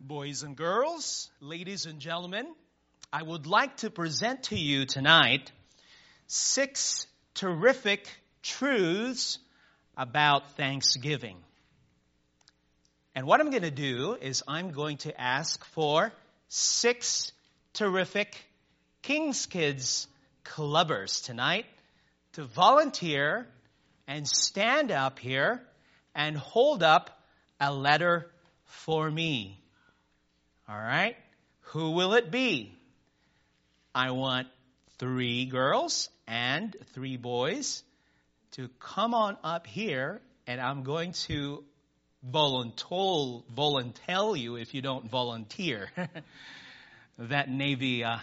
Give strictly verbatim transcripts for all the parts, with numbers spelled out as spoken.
Boys and girls, ladies and gentlemen, I would like to present to you tonight six terrific truths about Thanksgiving. And what I'm going to do is I'm going to ask for six terrific King's Kids clubbers tonight to volunteer and stand up here and hold up a letter for me. All right? Who will it be? I want three girls and three boys to come on up here, and I'm going to voluntold, volunteer you if you don't volunteer. That Navy uh,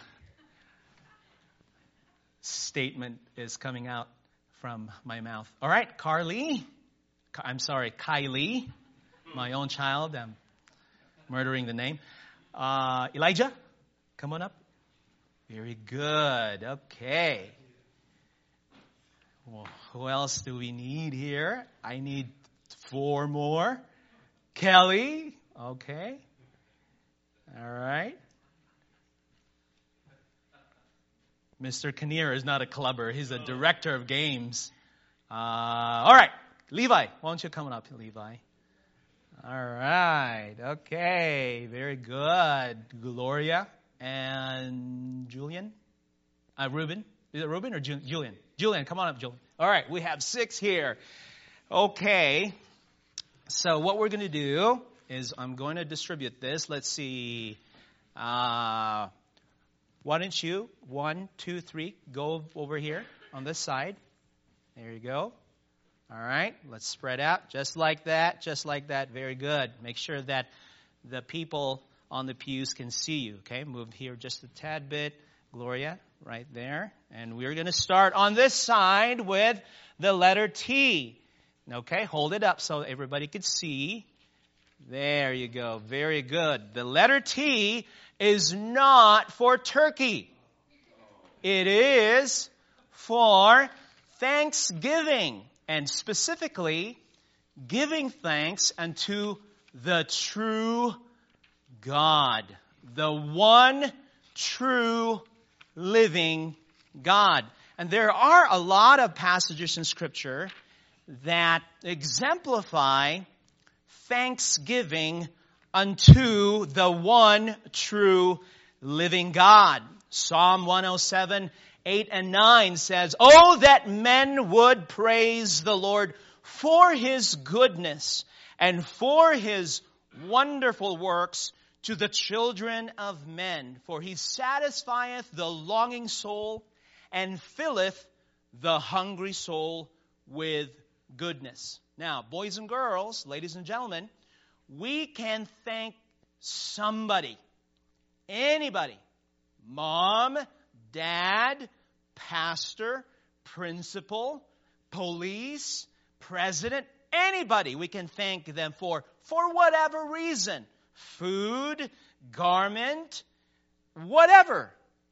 statement is coming out from my mouth. All right, Carly. I'm sorry, Kylie, my own child. I'm murdering the name. Uh, Elijah, come on up. Very good. Okay. Well, who else do we need here? I need four more. Kelly. Okay. All right. Mister Kinnear is not a clubber. He's a director of games. Uh, all right. Levi, why don't you come on up, Levi? All right. Okay. Very good. Gloria and Julian. Uh, Ruben. Is it Ruben or Ju- Julian? Julian, come on up, Julian. All right. We have six here. Okay. So what we're going to do is I'm going to distribute this. Let's see. Uh, why don't you, one, two, three, go over here on this side. There you go. All right, let's spread out just like that, just like that. Very good. Make sure that the people on the pews can see you, okay? Move here just a tad bit. Gloria, right there. And we're going to start on this side with the letter T. Okay, hold it up so everybody can see. There you go. Very good. The letter T is not for turkey. It is for Thanksgiving. And specifically, giving thanks unto the true God, the one true living God. And there are a lot of passages in Scripture that exemplify thanksgiving unto the one true living God. Psalm one oh seven, eight and nine says, "Oh, that men would praise the Lord for His goodness and for His wonderful works to the children of men. For He satisfieth the longing soul and filleth the hungry soul with goodness." Now, boys and girls, ladies and gentlemen, we can thank somebody, anybody, mom, dad, pastor, principal, police, president, anybody we can thank them for, for whatever reason. Food, garment, whatever.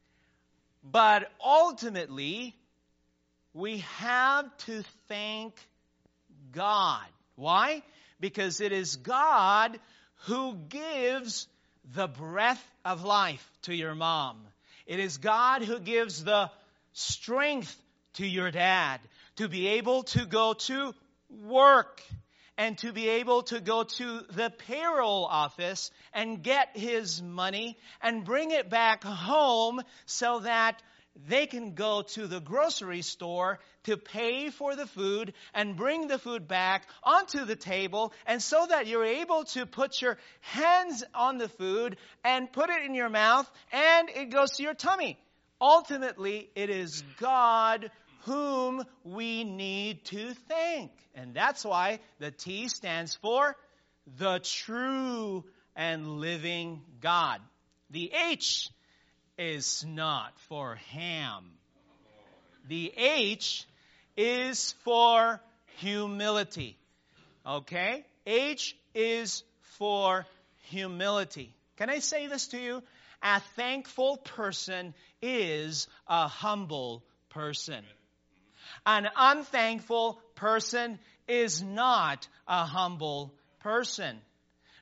But ultimately, we have to thank God. Why? Because it is God who gives the breath of life to your mom. It is God who gives the strength to your dad to be able to go to work and to be able to go to the payroll office and get his money and bring it back home so that they can go to the grocery store to pay for the food and bring the food back onto the table, and so that you're able to put your hands on the food and put it in your mouth and it goes to your tummy. Ultimately, it is God whom we need to thank. And that's why the T stands for the true and living God. The H is not for ham. The H is for humility. Okay? H is for humility. Can I say this to you? A thankful person is a humble person. An unthankful person is not a humble person.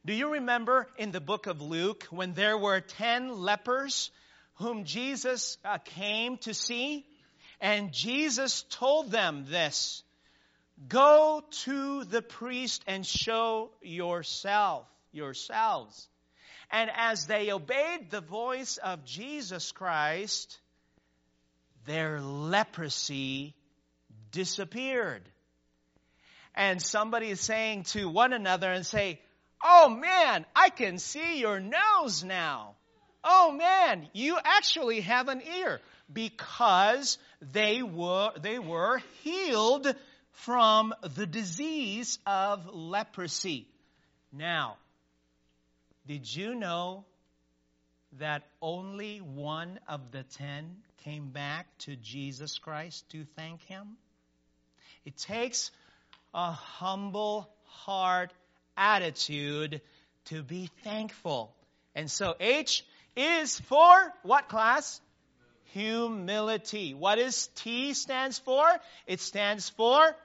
Do you remember in the book of Luke when there were ten lepers whom Jesus uh, came to see? And Jesus told them this, "Go to the priest and show yourself, yourselves." And as they obeyed the voice of Jesus Christ, their leprosy disappeared. And somebody is saying to one another and say, "Oh man, I can see your nose now. Oh man, you actually have an ear." Because they were, they were healed from the disease of leprosy. Now, did you know that only one of the ten came back to Jesus Christ to thank Him? It takes a humble heart attitude to be thankful. And so H is for what class? Humility. What is T stands for? It stands for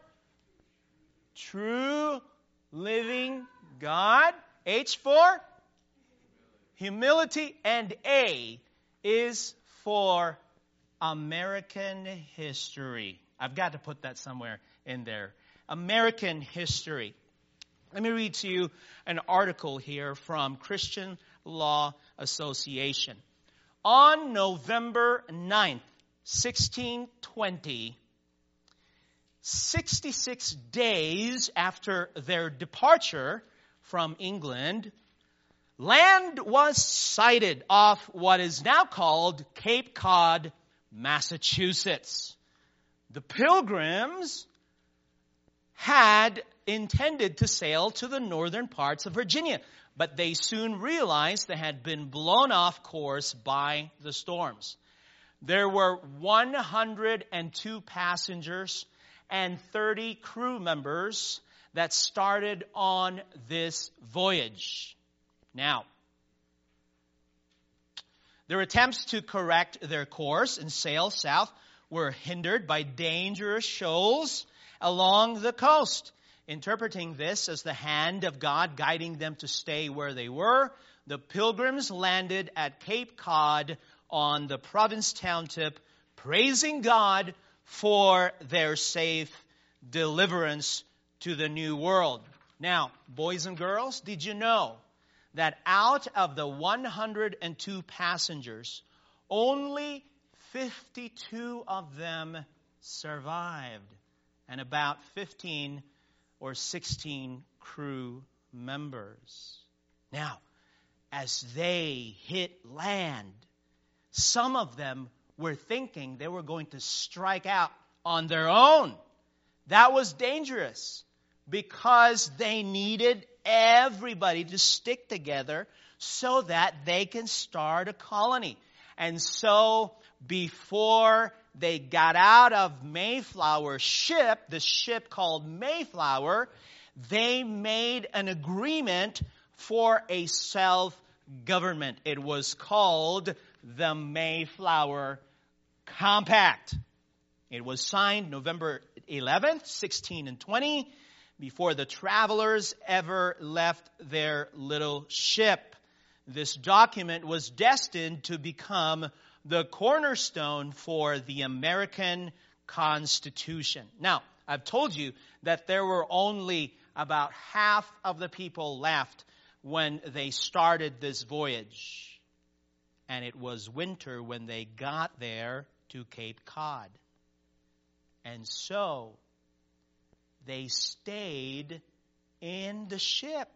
true living God. H for humility. And A is for American history. I've got to put that somewhere in there. American history. Let me read to you an article here from Christian Law Association. On November ninth, sixteen twenty, sixty-six days after their departure from England, land was sighted off what is now called Cape Cod, Massachusetts. The Pilgrims had intended to sail to the northern parts of Virginia, but they soon realized they had been blown off course by the storms. There were one hundred two passengers and thirty crew members that started on this voyage. Now, their attempts to correct their course and sail south were hindered by dangerous shoals along the coast. Interpreting this as the hand of God guiding them to stay where they were, the Pilgrims landed at Cape Cod on the Provincetown tip, praising God for their safe deliverance to the New World. Now, boys and girls, did you know that out of the one hundred two passengers, only fifty-two of them survived, and about fifteen or sixteen crew members. Now, as they hit land, some of them were thinking they were going to strike out on their own. That was dangerous because they needed everybody to stick together so that they can start a colony. And so before they got out of Mayflower ship, the ship called Mayflower, they made an agreement for a self-government. It was called the Mayflower Compact. It was signed November eleventh, sixteen twenty, before the travelers ever left their little ship. This document was destined to become the cornerstone for the American Constitution. Now, I've told you that there were only about half of the people left when they started this voyage. And it was winter when they got there to Cape Cod. And so they stayed in the ship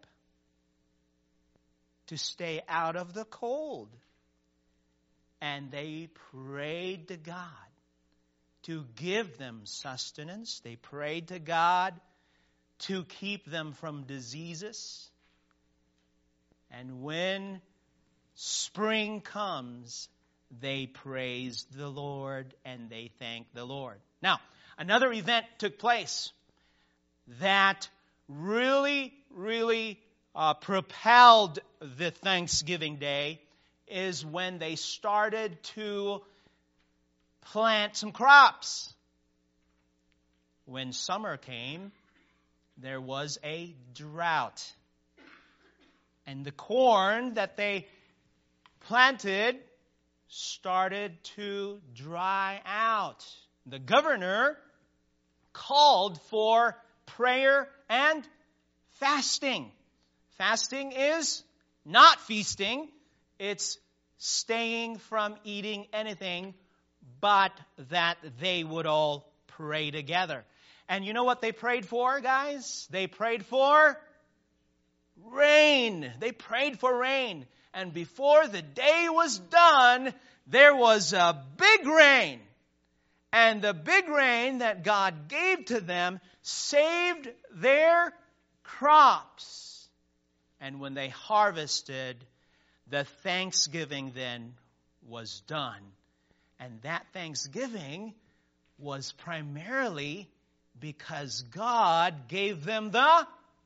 to stay out of the cold. And they prayed to God to give them sustenance. They prayed to God to keep them from diseases. And when spring comes, they praise the Lord and they thank the Lord. Now, another event took place that really, really uh, propelled the Thanksgiving Day is when they started to plant some crops. When summer came, there was a drought. And the corn that they planted started to dry out. The governor called for prayer and fasting. Fasting is not feasting. It's staying from eating anything, but that they would all pray together. And you know what they prayed for, guys? They prayed for rain. They prayed for rain. And before the day was done, there was a big rain. And the big rain that God gave to them saved their crops. And when they harvested, the thanksgiving then was done. And that thanksgiving was primarily because God gave them the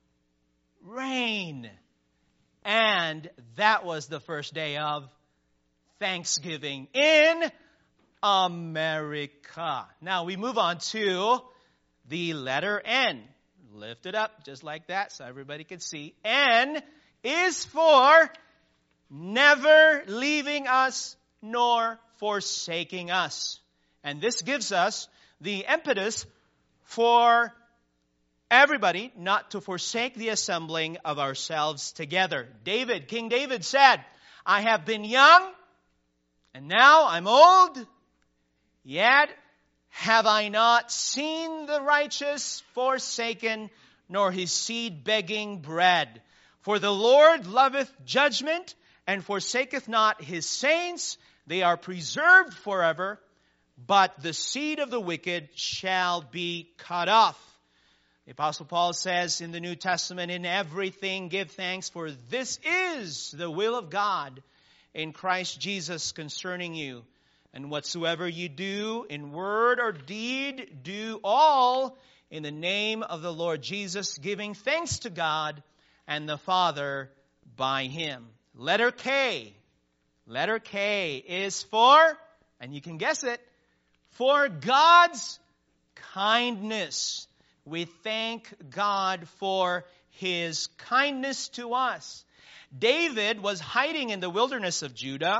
rain. And that was the first day of Thanksgiving in America. Now we move on to the letter N. Lift it up just like that so everybody can see. N is for never leaving us nor forsaking us. And this gives us the impetus for everybody not to forsake the assembling of ourselves together. David, King David said, I have been young, and now I'm old, yet have I not seen the righteous forsaken, nor his seed begging bread. For the Lord loveth judgment, and forsaketh not his saints. They are preserved forever, but the seed of the wicked shall be cut off. The Apostle Paul says in the New Testament, in everything give thanks, for this is the will of God in Christ Jesus concerning you. And whatsoever you do in word or deed, do all in the name of the Lord Jesus, giving thanks to God and the Father by him. Letter K. Letter K is for, and you can guess it, for God's kindness. We thank God for his kindness to us. David was hiding in the wilderness of Judah,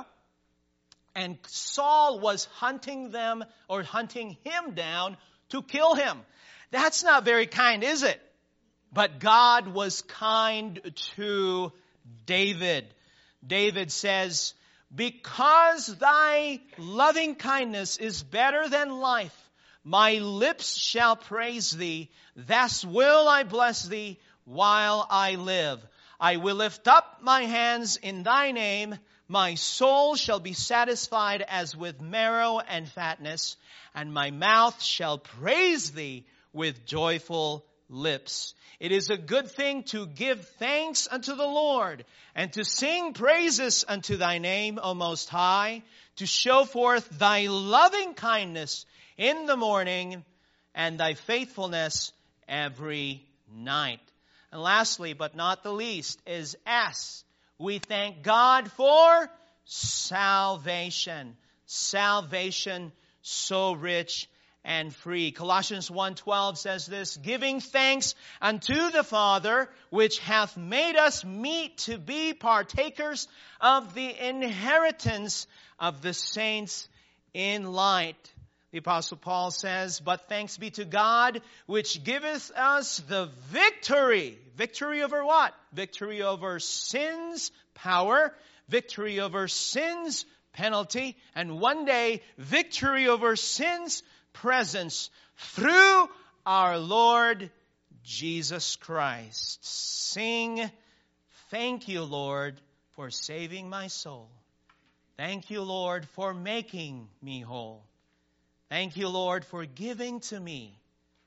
and Saul was hunting them or hunting him down to kill him. That's not very kind, is it? But God was kind to David. David says, because thy loving kindness is better than life, my lips shall praise thee. Thus will I bless thee while I live. I will lift up my hands in thy name. My soul shall be satisfied as with marrow and fatness, and my mouth shall praise thee with joyful lips. It is a good thing to give thanks unto the Lord, and to sing praises unto thy name, O Most High, to show forth thy loving kindness in the morning, and thy faithfulness every night. And lastly, but not the least, is S. We thank God for salvation. Salvation so rich and free. Colossians one twelve says this, giving thanks unto the Father, which hath made us meet to be partakers of the inheritance of the saints in light. The Apostle Paul says, but thanks be to God, which giveth us the victory. Victory over what? Victory over sin's power, victory over sin's penalty, and one day, victory over sin's presence through our Lord Jesus Christ. Sing, thank you, Lord, for saving my soul. Thank you, Lord, for making me whole. Thank you, Lord, for giving to me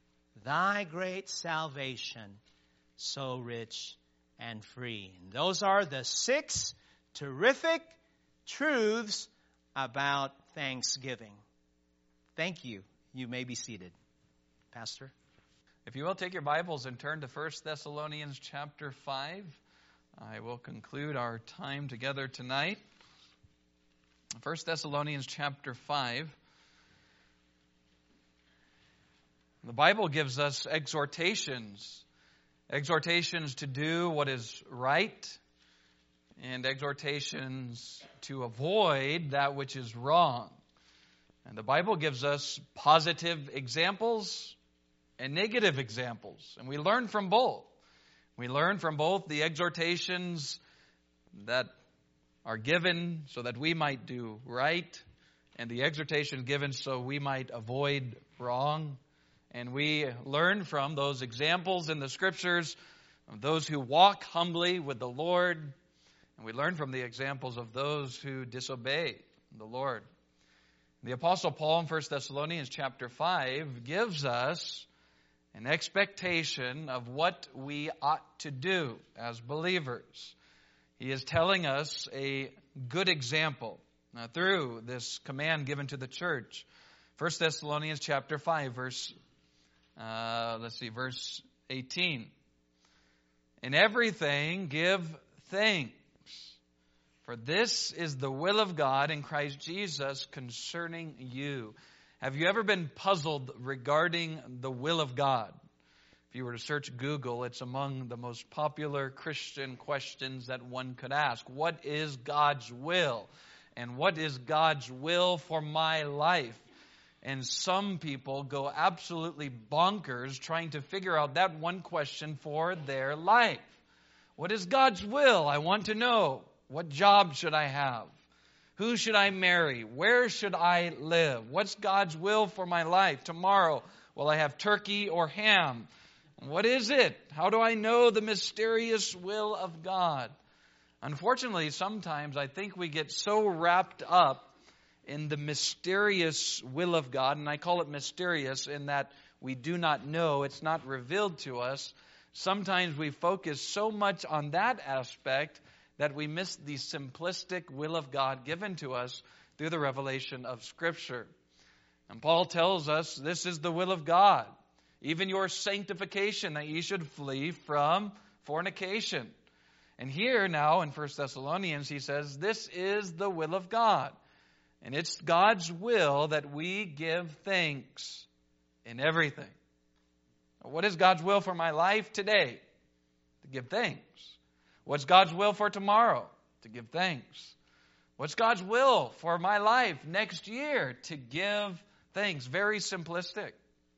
thy great salvation, so rich and free. And those are the six terrific truths about Thanksgiving. Thank you. You may be seated. Pastor? If you will, take your Bibles and turn to First Thessalonians chapter five. I will conclude our time together tonight. First Thessalonians chapter five. The Bible gives us exhortations. Exhortations to do what is right, and exhortations to avoid that which is wrong. And the Bible gives us positive examples and negative examples. And we learn from both. We learn from both the exhortations that are given so that we might do right, and the exhortation given so we might avoid wrong. And we learn from those examples in the Scriptures of those who walk humbly with the Lord, and we learn from the examples of those who disobey the Lord. The Apostle Paul in First Thessalonians chapter five gives us an expectation of what we ought to do as believers. He is telling us a good example uh, through this command given to the church. First Thessalonians chapter five, verse uh, let's see, verse eighteen. In everything give thanks, for this is the will of God in Christ Jesus concerning you. Have you ever been puzzled regarding the will of God? If you were to search Google, it's among the most popular Christian questions that one could ask. What is God's will? And what is God's will for my life? And some people go absolutely bonkers trying to figure out that one question for their life. What is God's will? I want to know. What job should I have? Who should I marry? Where should I live? What's God's will for my life? Tomorrow, will I have turkey or ham? What is it? How do I know the mysterious will of God? Unfortunately, sometimes I think we get so wrapped up in the mysterious will of God, and I call it mysterious in that we do not know, it's not revealed to us. Sometimes we focus so much on that aspect that we miss the simplistic will of God given to us through the revelation of Scripture. And Paul tells us this is the will of God, even your sanctification, that ye should flee from fornication. And here now in First Thessalonians he says this is the will of God. And it's God's will that we give thanks in everything. What is God's will for my life today? To give thanks. What's God's will for tomorrow? To give thanks. What's God's will for my life next year? To give thanks. Very simplistic.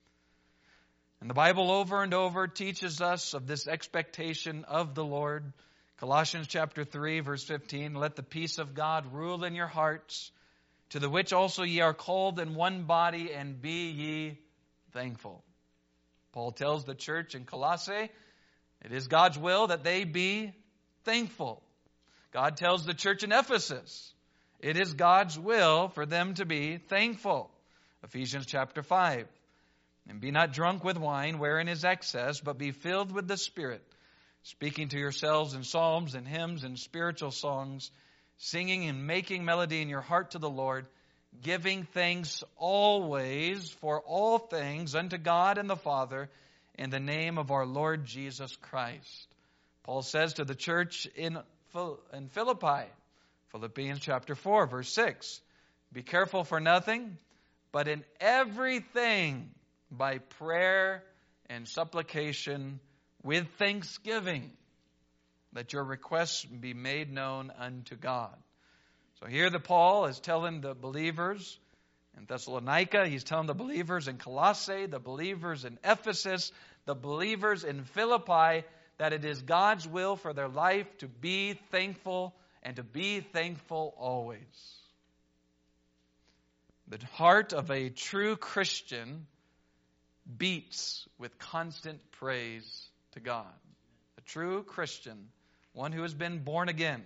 And the Bible over and over teaches us of this expectation of the Lord. Colossians chapter three, verse fifteen, let the peace of God rule in your hearts, to the which also ye are called in one body, and be ye thankful. Paul tells the church in Colossae, it is God's will that they be thankful. God tells the church in Ephesus, it is God's will for them to be thankful. Ephesians chapter five, and be not drunk with wine, wherein is excess, but be filled with the Spirit, speaking to yourselves in psalms and hymns and spiritual songs, singing and making melody in your heart to the Lord, giving thanks always for all things unto God and the Father in the name of our Lord Jesus Christ. Paul says to the church in Philippi, Philippians chapter four, verse six, be careful for nothing, but in everything by prayer and supplication with thanksgiving, that your requests be made known unto God. So here the Paul is telling the believers in Thessalonica, he's telling the believers in Colossae, the believers in Ephesus, the believers in Philippi, that it is God's will for their life to be thankful and to be thankful always. The heart of a true Christian beats with constant praise to God. A true Christian, one who has been born again,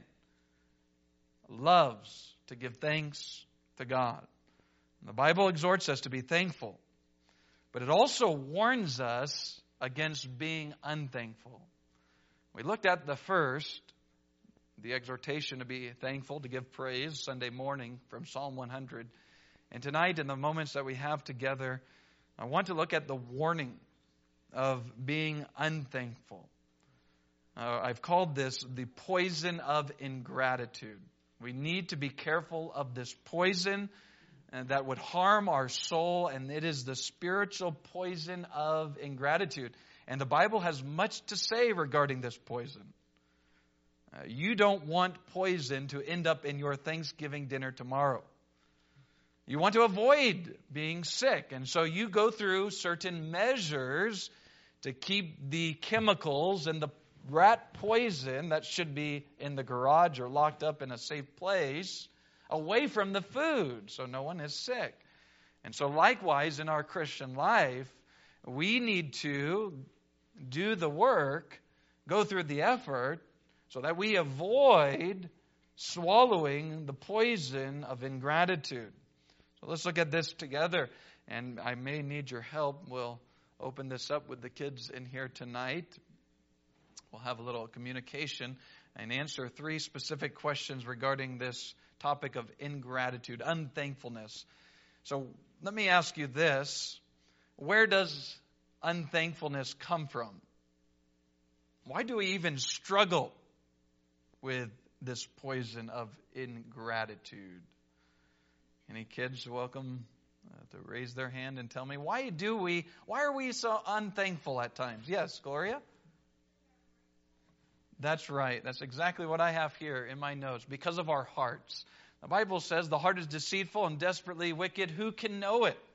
loves to give thanks to God. And the Bible exhorts us to be thankful, but it also warns us against being unthankful. We looked at the first, the exhortation to be thankful, to give praise, Sunday morning from Psalm one hundred. And tonight, in the moments that we have together, I want to look at the warning of being unthankful. Uh, I've called this the poison of ingratitude. We need to be careful of this poison and that would harm our soul, and it is the spiritual poison of ingratitude. And the Bible has much to say regarding this poison. Uh, you don't want poison to end up in your Thanksgiving dinner tomorrow. You want to avoid being sick, and so you go through certain measures to keep the chemicals and the rat poison that should be in the garage or locked up in a safe place away from the food so no one is sick. And so likewise in our Christian life, we need to do the work, go through the effort, so that we avoid swallowing the poison of ingratitude. So let's look at this together, and I may need your help. We'll open this up with the kids in here tonight. We'll have a little communication and answer three specific questions regarding this topic of ingratitude, unthankfulness. So let me ask you this. Where does unthankfulness come from? Why do we even struggle with this poison of ingratitude? Any kids welcome uh, to raise their hand and tell me, why do we, why are we so unthankful at times? Yes, Gloria? That's right. That's exactly what I have here in my notes. Because of our hearts. The Bible says the heart is deceitful and desperately wicked. Who can know it?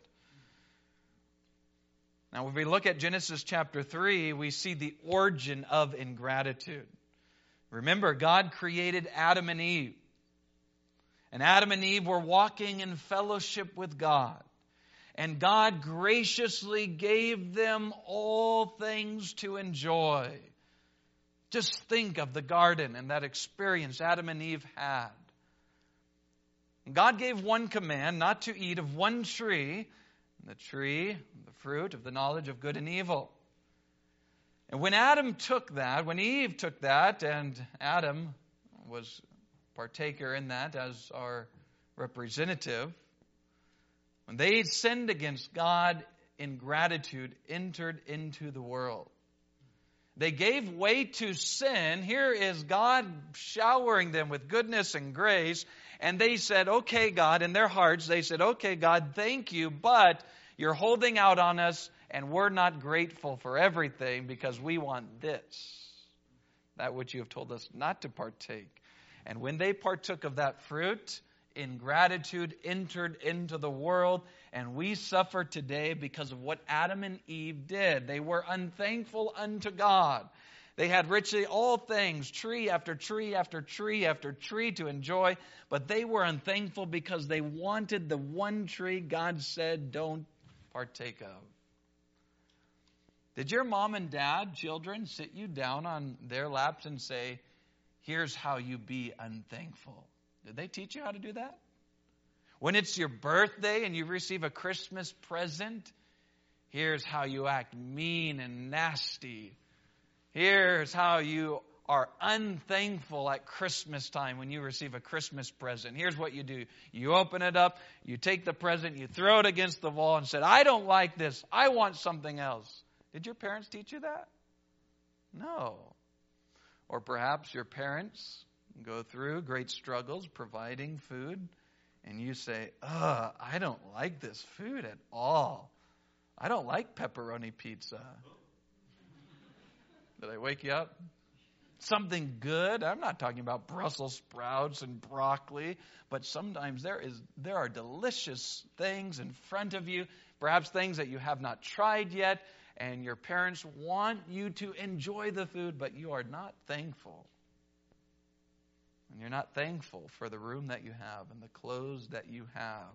Now, when we look at Genesis chapter three, we see the origin of ingratitude. Remember, God created Adam and Eve. And Adam and Eve were walking in fellowship with God. And God graciously gave them all things to enjoy. Just think of the garden and that experience Adam and Eve had. God gave one command, not to eat of one tree, the tree, the fruit of the knowledge of good and evil. And when Adam took that, when Eve took that, and Adam was partaker in that as our representative, when they sinned against God, ingratitude entered into the world. They gave way to sin. Here is God showering them with goodness and grace. And they said, okay, God, in their hearts, they said, okay, God, thank you, but you're holding out on us, and we're not grateful for everything because we want this, that which you have told us not to partake. And when they partook of that fruit, ingratitude entered into the world, and we suffer today because of what Adam and Eve did. They were unthankful unto God. They had richly all things, tree after tree after tree after tree to enjoy, but they were unthankful because they wanted the one tree God said don't partake of. Did your mom and dad, children, sit you down on their laps and say, here's how you be unthankful? Did they teach you how to do that? When it's your birthday and you receive a Christmas present, here's how you act mean and nasty. Here's how you are unthankful at Christmas time when you receive a Christmas present. Here's what you do. You open it up, you take the present, you throw it against the wall and say, I don't like this. I want something else. Did your parents teach you that? No. Or perhaps your parents go through great struggles providing food, and you say, ugh, I don't like this food at all. I don't like pepperoni pizza. Did I wake you up? Something good. I'm not talking about Brussels sprouts and broccoli, but sometimes there is there are delicious things in front of you, perhaps things that you have not tried yet, and your parents want you to enjoy the food, but you are not thankful. And you're not thankful for the room that you have and the clothes that you have.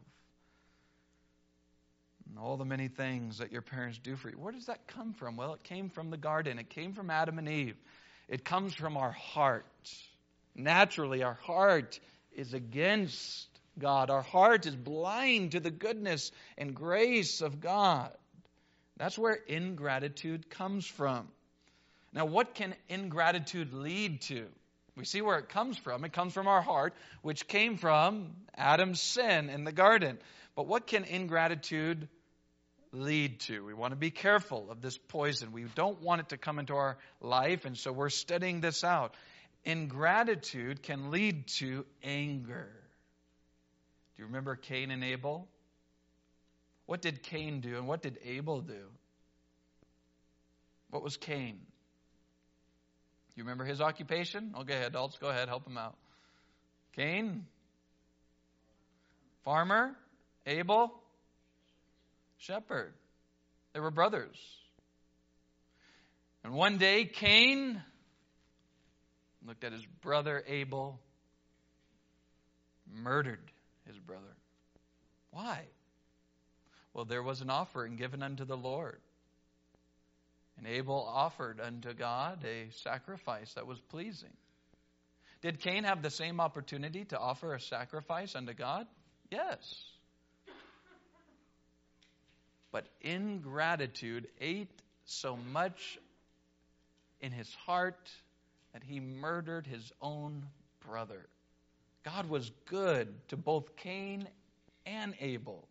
And all the many things that your parents do for you. Where does that come from? Well, it came from the garden. It came from Adam and Eve. It comes from our heart. Naturally, our heart is against God. Our heart is blind to the goodness and grace of God. That's where ingratitude comes from. Now, what can ingratitude lead to? We see where it comes from. It comes from our heart, which came from Adam's sin in the garden. But what can ingratitude lead to? We want to be careful of this poison. We don't want it to come into our life, and so we're studying this out. Ingratitude can lead to anger. Do you remember Cain and Abel? What did Cain do, and what did Abel do? What was Cain? You remember his occupation? Okay, adults, go ahead, help him out. Cain? Farmer? Abel? Shepherd. They were brothers. And one day, Cain looked at his brother Abel, murdered his brother. Why? Well, there was an offering given unto the Lord. And Abel offered unto God a sacrifice that was pleasing. Did Cain have the same opportunity to offer a sacrifice unto God? Yes. But ingratitude ate so much in his heart that he murdered his own brother. God was good to both Cain and Abel.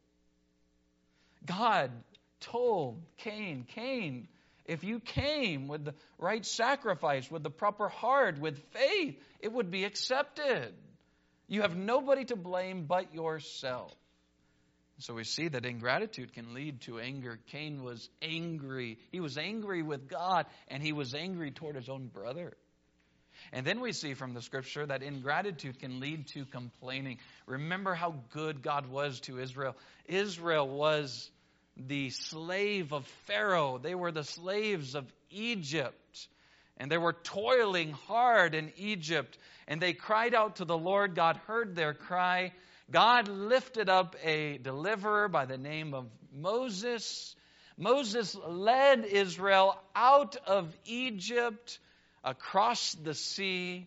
God told Cain, Cain, if you came with the right sacrifice, with the proper heart, with faith, it would be accepted. You have nobody to blame but yourself. So we see that ingratitude can lead to anger. Cain was angry. He was angry with God, and he was angry toward his own brother. And then we see from the scripture that ingratitude can lead to complaining. Remember how good God was to Israel. Israel was the slave of Pharaoh. They were the slaves of Egypt. And they were toiling hard in Egypt. And they cried out to the Lord. God heard their cry. God lifted up a deliverer by the name of Moses. Moses led Israel out of Egypt, across the sea.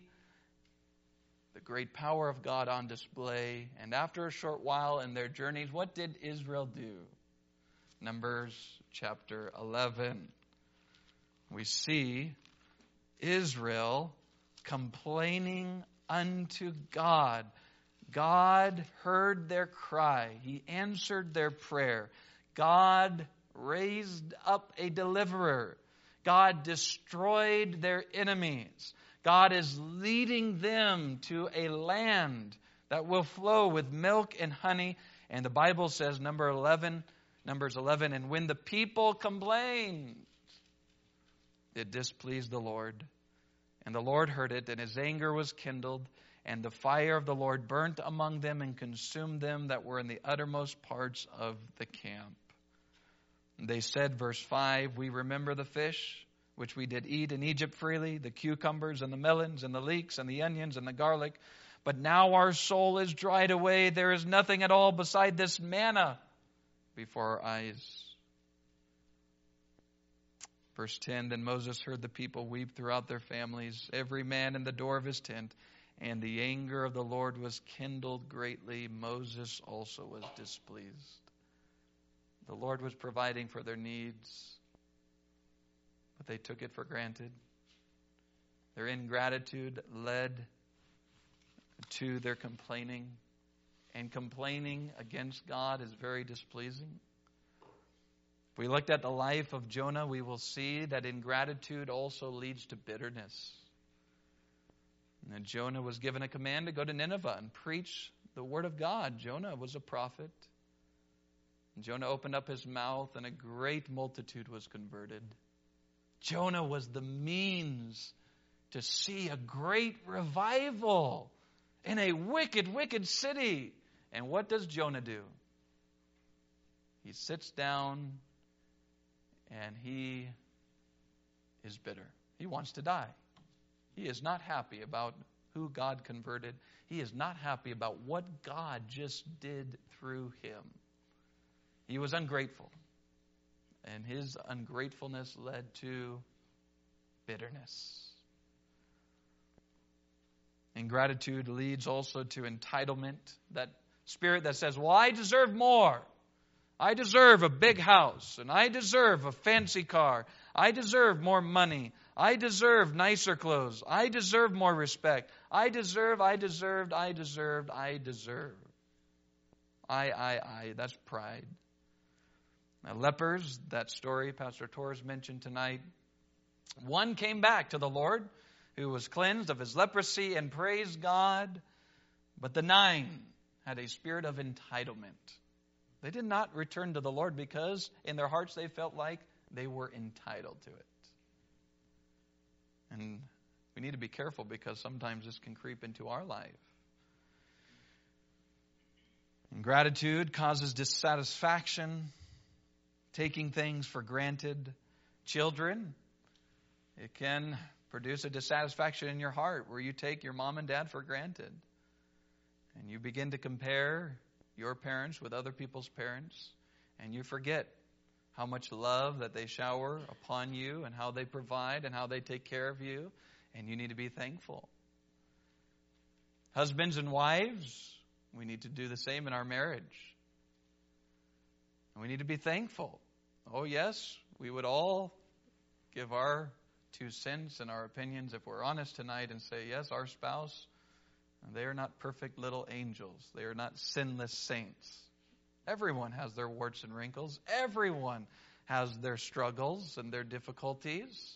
The great power of God on display. And after a short while in their journeys, what did Israel do? Numbers chapter eleven. We see Israel complaining unto God. God heard their cry. He answered their prayer. God raised up a deliverer. God destroyed their enemies. God is leading them to a land that will flow with milk and honey. And the Bible says, number eleven, Numbers eleven, and when the people complained, it displeased the Lord. And the Lord heard it, and his anger was kindled, and the fire of the Lord burnt among them and consumed them that were in the uttermost parts of the camp. And they said, verse five, we remember the fish which we did eat in Egypt freely, the cucumbers and the melons and the leeks and the onions and the garlic. But now our soul is dried away. There is nothing at all beside this manna before our eyes. Verse ten, then Moses heard the people weep throughout their families, every man in the door of his tent, and the anger of the Lord was kindled greatly. Moses also was displeased. The Lord was providing for their needs, but they took it for granted. Their ingratitude led to their complaining. And complaining against God is very displeasing. If we looked at the life of Jonah, we will see that ingratitude also leads to bitterness. And Jonah was given a command to go to Nineveh and preach the word of God. Jonah was a prophet. And Jonah opened up his mouth, and a great multitude was converted. Jonah was the means to see a great revival in a wicked, wicked city. And what does Jonah do? He sits down and he is bitter. He wants to die. He is not happy about who God converted. He is not happy about what God just did through him. He was ungrateful. And his ungratefulness led to bitterness. Ingratitude leads also to entitlement, that spirit that says, well, I deserve more. I deserve a big house, and I deserve a fancy car. I deserve more money. I deserve nicer clothes. I deserve more respect. I deserve, I deserved, I deserved, I deserve. I, I, I. That's pride. Now, lepers, that story Pastor Torres mentioned tonight, one came back to the Lord who was cleansed of his leprosy and praised God, but the nine had a spirit of entitlement. They did not return to the Lord because in their hearts they felt like they were entitled to it. And We need to be careful because sometimes this can creep into our life. Ingratitude causes dissatisfaction, taking things for granted. Children, it can produce a dissatisfaction in your heart where you take your mom and dad for granted. And you begin to compare your parents with other people's parents. And you forget how much love that they shower upon you and how they provide and how they take care of you. And you need to be thankful. Husbands and wives, we need to do the same in our marriage. And we need to be thankful. Oh yes, we would all give our two cents and our opinions if we're honest tonight and say, yes, our spouse, they are not perfect little angels. They are not sinless saints. Everyone has their warts and wrinkles. Everyone has their struggles and their difficulties.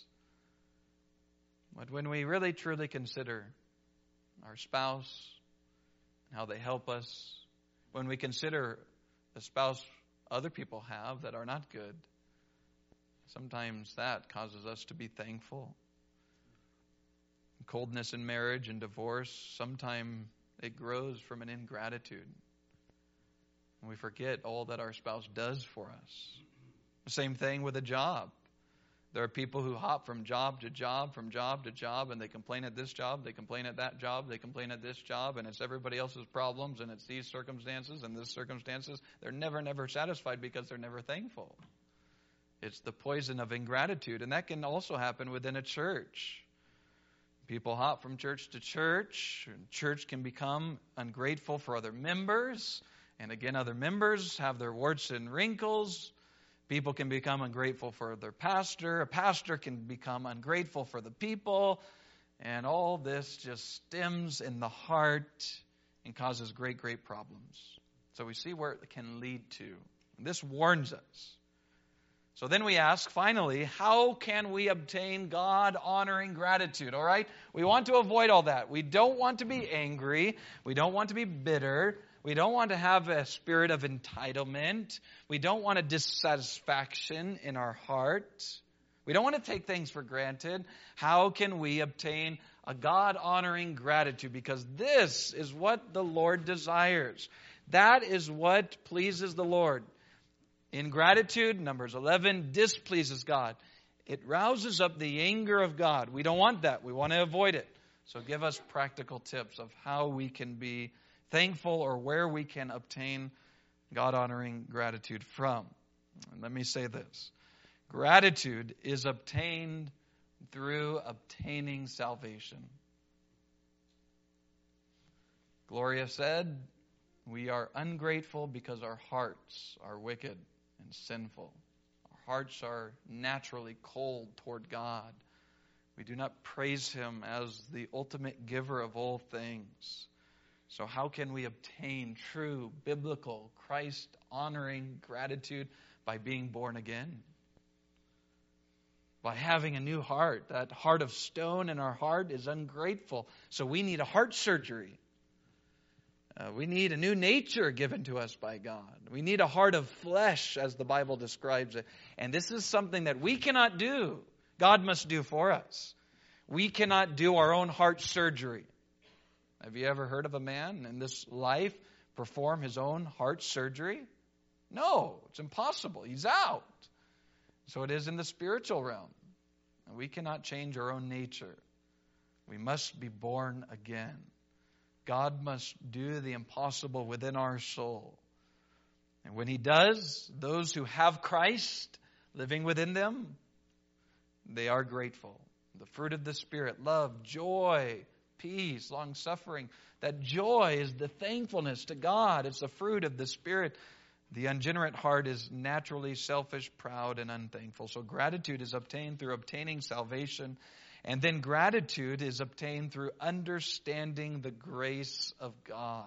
But when we really truly consider our spouse, how they help us, when we consider the spouse other people have that are not good, sometimes that causes us to be thankful. Coldness in marriage and divorce, sometimes it grows from an ingratitude. And we forget all that our spouse does for us. Same thing with a job. There are people who hop from job to job, from job to job, and they complain at this job, they complain at that job, they complain at this job, and it's everybody else's problems, and it's these circumstances and this circumstances. They're never, never satisfied because they're never thankful. It's the poison of ingratitude, and that can also happen within a church. People hop from church to church, and church can become ungrateful for other members, and again, other members have their warts and wrinkles. People can become ungrateful for their pastor. A pastor can become ungrateful for the people. And all this just stems in the heart and causes great, great problems. So we see where it can lead to. And this warns us. So then we ask, finally, how can we obtain God-honoring gratitude? All right? We want to avoid all that. We don't want to be angry. We don't want to be bitter. We don't want to have a spirit of entitlement. We don't want a dissatisfaction in our heart. We don't want to take things for granted. How can we obtain a God-honoring gratitude? Because this is what the Lord desires. That is what pleases the Lord. Ingratitude, Numbers eleven, displeases God. It rouses up the anger of God. We don't want that. We want to avoid it. So give us practical tips of how we can be thankful or where we can obtain God-honoring gratitude from. And let me say this. Gratitude is obtained through obtaining salvation. Gloria said, we are ungrateful because our hearts are wicked and sinful. Our hearts are naturally cold toward God. We do not praise Him as the ultimate giver of all things. So how can we obtain true, biblical, Christ-honoring gratitude? By being born again. By having a new heart. That heart of stone in our heart is ungrateful. So we need a heart surgery. Uh, we need a new nature given to us by God. We need a heart of flesh, as the Bible describes it. And this is something that we cannot do. God must do for us. We cannot do our own heart surgery. Have you ever heard of a man in this life perform his own heart surgery? No, it's impossible. He's out. So it is in the spiritual realm. We cannot change our own nature. We must be born again. God must do the impossible within our soul. And when He does, those who have Christ living within them, they are grateful. The fruit of the Spirit, love, joy, peace, long-suffering. That joy is the thankfulness to God. It's the fruit of the Spirit. The ungenerate heart is naturally selfish, proud, and unthankful. So gratitude is obtained through obtaining salvation. And then gratitude is obtained through understanding the grace of God.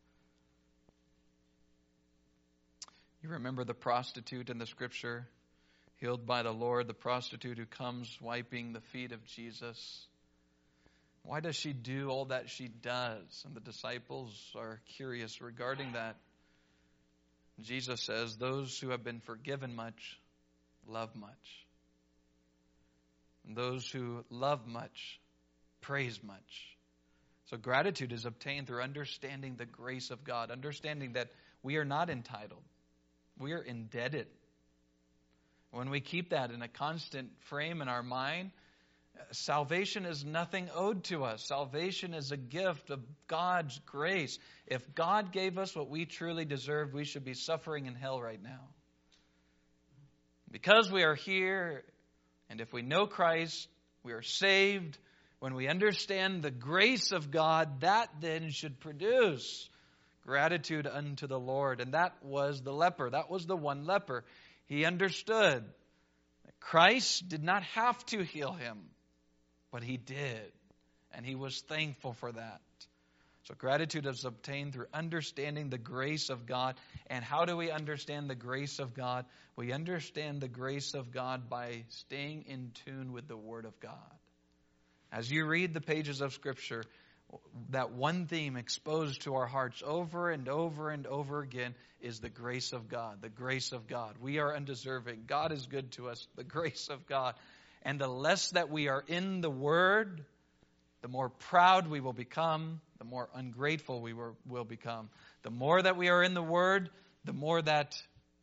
You remember the prostitute in the Scripture, healed by the Lord, the prostitute who comes wiping the feet of Jesus. Why does she do all that she does? And the disciples are curious regarding that. Jesus says, those who have been forgiven much, love much. And those who love much, praise much. So gratitude is obtained through understanding the grace of God, understanding that we are not entitled. We are indebted. When we keep that in a constant frame in our mind, salvation is nothing owed to us. Salvation is a gift of God's grace. If God gave us what we truly deserved, we should be suffering in hell right now. Because we are here, and if we know Christ, we are saved. When we understand the grace of God, that then should produce gratitude unto the Lord. And that was the leper. That was the one leper. He understood that Christ did not have to heal him, but he did. And he was thankful for that. So gratitude is obtained through understanding the grace of God. And how do we understand the grace of God? We understand the grace of God by staying in tune with the Word of God. As you read the pages of Scripture, that one theme exposed to our hearts over and over and over again is the grace of God. The grace of God. We are undeserving. God is good to us. The grace of God. And the less that we are in the Word, the more proud we will become, the more ungrateful we will become. The more that we are in the Word, the more that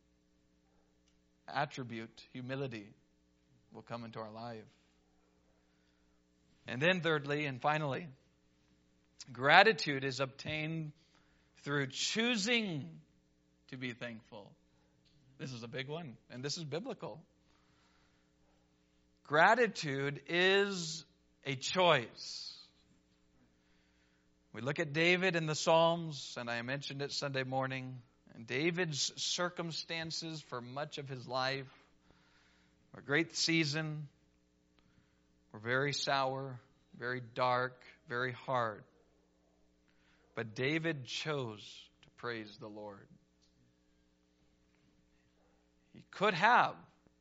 attribute, humility, will come into our life. And then thirdly and finally, gratitude is obtained through choosing to be thankful. This is a big one, and this is biblical. Gratitude is a choice. We look at David in the Psalms, and I mentioned it Sunday morning, and David's circumstances for much of his life were a great season, were very sour, very dark, very hard. But David chose to praise the Lord. He could have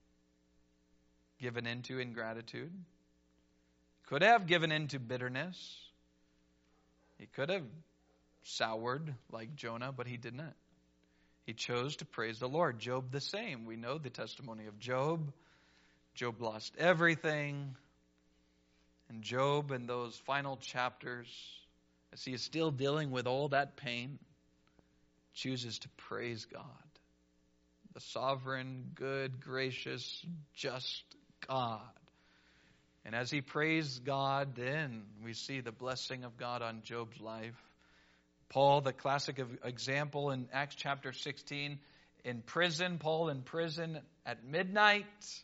given into ingratitude, could have given into bitterness. He could have soured like Jonah, but he did not. He chose to praise the Lord. Job the same. We know the testimony of Job. Job lost everything. And Job, in those final chapters, as he is still dealing with all that pain, chooses to praise God. The sovereign, good, gracious, just God. And as he praised God, then we see the blessing of God on Job's life. Paul, the classic example in Acts chapter sixteen, in prison, Paul in prison at midnight,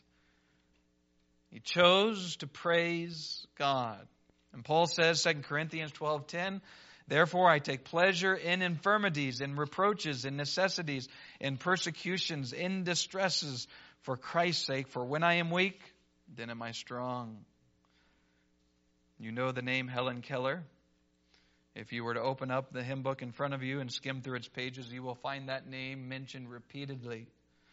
he chose to praise God. And Paul says, Second Corinthians twelve ten, therefore I take pleasure in infirmities, in reproaches, in necessities, in persecutions, in distresses, for Christ's sake. For when I am weak, then am I strong. You know the name Helen Keller. If you were to open up the hymn book in front of you and skim through its pages, you will find that name mentioned repeatedly.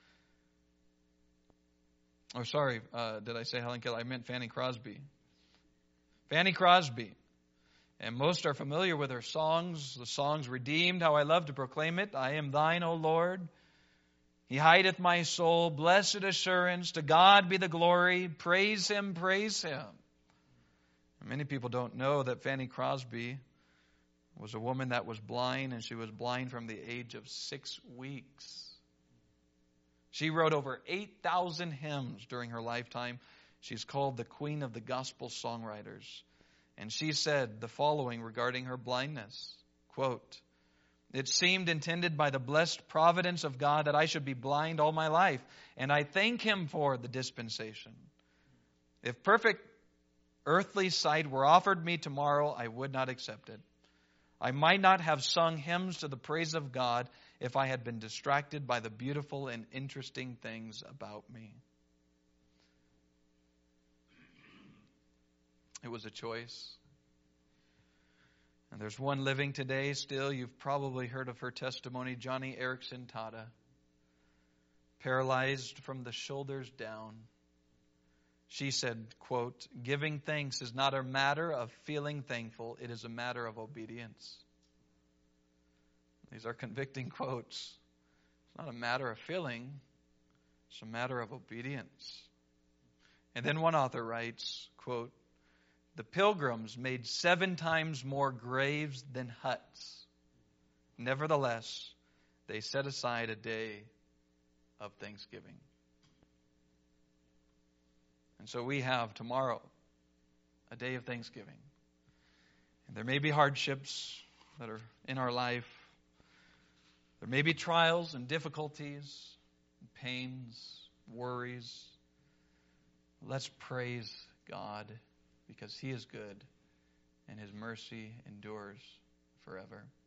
Oh, sorry, uh, did I say Helen Keller? I meant Fanny Crosby. Fanny Crosby. And most are familiar with her songs. The songs Redeemed, how I love to proclaim it. I am thine, O Lord. He hideth my soul. Blessed assurance. To God be the glory. Praise Him, praise Him. Many people don't know that Fanny Crosby was a woman that was blind, and she was blind from the age of six weeks. She wrote over eight thousand hymns during her lifetime. She's called the Queen of the Gospel Songwriters. And she said the following regarding her blindness, quote, it seemed intended by the blessed providence of God that I should be blind all my life, and I thank Him for the dispensation. If perfect earthly sight were offered me tomorrow, I would not accept it. I might not have sung hymns to the praise of God if I had been distracted by the beautiful and interesting things about me. It was a choice. And there's one living today still. You've probably heard of her testimony, Johnny Erickson Tada. Paralyzed from the shoulders down. She said, quote, giving thanks is not a matter of feeling thankful. It is a matter of obedience. These are convicting quotes. It's not a matter of feeling. It's a matter of obedience. And then one author writes, quote, The pilgrims made seven times more graves than huts. Nevertheless, they set aside a day of thanksgiving. And so we have tomorrow a day of thanksgiving. And there may be hardships that are in our life. There may be trials and difficulties, and pains, worries. Let's praise God because He is good and His mercy endures forever.